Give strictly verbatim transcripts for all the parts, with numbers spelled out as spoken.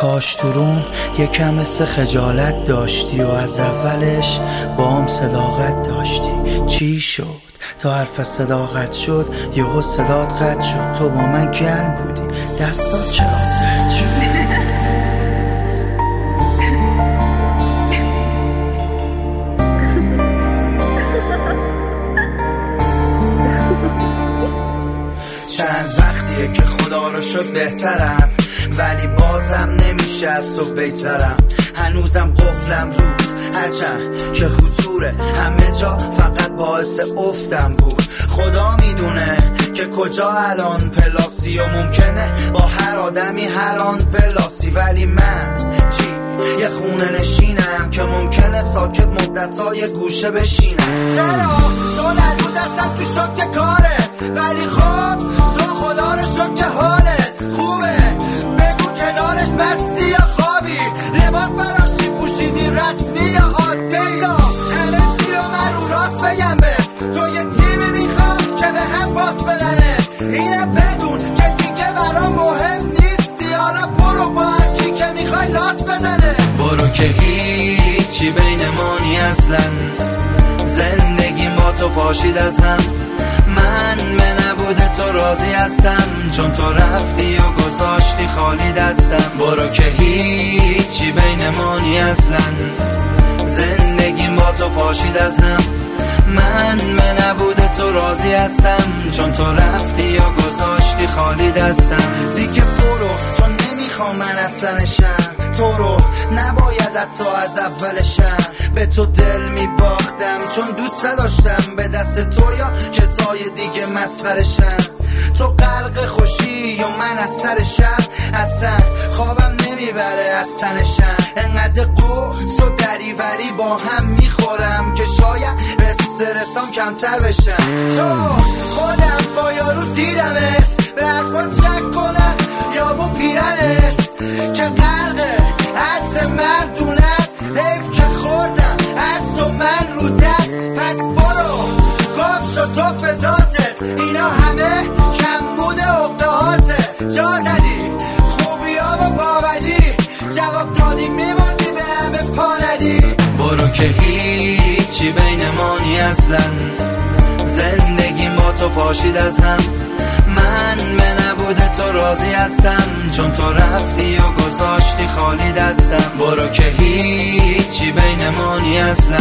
کاش تو روم یکم مثل خجالت داشتی و از اولش با هم صداقت داشتی. چی شد تا حرف صداقت شد یهو صدات قطع شد؟ تو با من گرم بودی دستات چرا سرد شد؟ چند وقتیه که خدا رو شد بهترم، ولی بازم نمیشه از تو بگذرم. هنوزم قفلم روز هرچند که حضوره همه جا فقط باعث افتم بود. خدا میدونه که کجا الان پلاسی و ممکنه با هر آدمی هر آن پلاسی، ولی من چی؟ یه خونه نشینم که ممکنه ساکت مدت‌های گوشه بشینم. چرا؟ چون هنوز هستم تو شوک کارت، ولی خب تو خدا رو شد که حالت خوبه. بگو کنارش مستی یا خوابی، لباس براشی پوشیدی رسمی یا عادی، یا همه چی و من رو راست بگم بهت. تو یه تیمی میخوام که به هم پاس بدنت، اینه بدون که دیگه برام مهم نیستی. حالا برو با هرکی که میخوای لاس بزنه. برو که هیچی بین ما نی اصلا، زندگی با تو پاشید از هم. من به نبود تو راضی هستم، چون تو رفتی و گذاشتی خالی دستم. برو که هیچی بین ما نی اصلا، زندگی با تو پاشید از هم. من به نبود تو راضی هستم، چون تو رفتی و گذاشتی خالی دستم. دیگه برو چون نمیخوام من اصلا نشم تو رو، نباید حتی از اولشم به تو دل میباختم، چون دوست داشتم به دست تو یا کسای دیگه مسخرشم. تو غرق خوشی و من از سر شب، اصلا خوابم نمیبره از تنشم. انقدر قرص و دریوری با هم میخورم که شاید به استرسام کمتر بشم. چون خودم با یارو دیدمت، به حرفات شک کنم یا با پیرنت که غرق حدس مردون است. حیف که خوردم از تو من رو دست، پس برو گم شد تو فضاتت. اینا همه کم بوده اقدهاته، جا زدی خوبی ها و باوری، جواب دادی میماندی به همه پاندی. برو که هیچی بین ما نی اصلا، زندگی با تو پاشید از هم. من به نبود تو راضی هستم، چون تو رفتی و گذاشتی خالی دستم. برو که هیچی بین ما نی اصلا،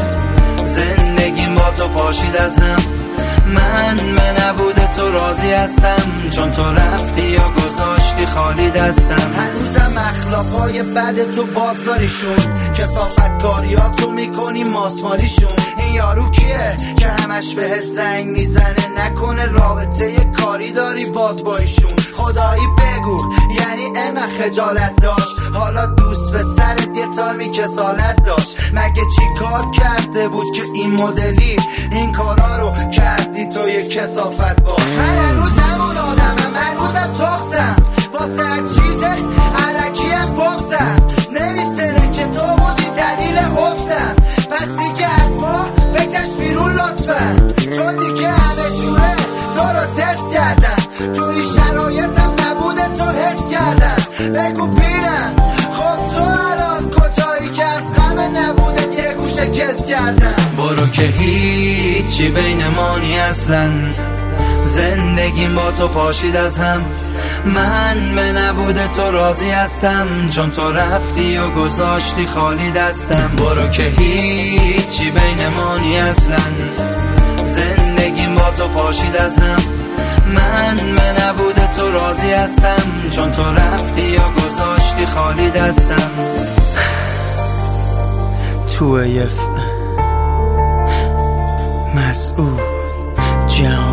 زندگی با تو پاشید از هم. من به نبود تو راضی هستم، چون تو رفتی و گذاشتی خالی دستم. هنوزم اخلاقای بد تو بازاریشون، کثافتکاریاتو میکنی ماسمالیشون. این یارو کیه که همش بهت زنگ میزنه؟ نکنه رابطه کاری داری باز با ایشون؟ خدایی بگو یعنی اما خجالت داشت؟ حالا دوست به سرت یه تایمی کسالت داشت؟ مگه چی کار کرده بود که این مدلی این کارا رو کردی تو یه کثافت باش؟ من هنوز همون آدمم، هنوزم تخصم واسه هر چیزه علکیم بغزم. نمیتونه که تو بودی دلیل افتم، پس دیگه از ما بکش بیرون لطفا، چون دیگه همه جوره تو رو تست کردم. توی شرایطم نبوده تو حس کردم. بگو پیرم خب تو الان کجایی که از غم نبوده یه گوشه کس کردم. برو که هیچی بین ما نی اصلا، زندگی با تو پاشید از هم. من به نبود تو راضی هستم، چون تو رفتی و گذاشتی خالی دستم. برو که هیچی بین ما نی اصلا، زندگی با تو پاشید از هم. من به نبود تو راضی هستم، چون تو رفتی و گذاشتی خالی دستم. تو یف مسئول جان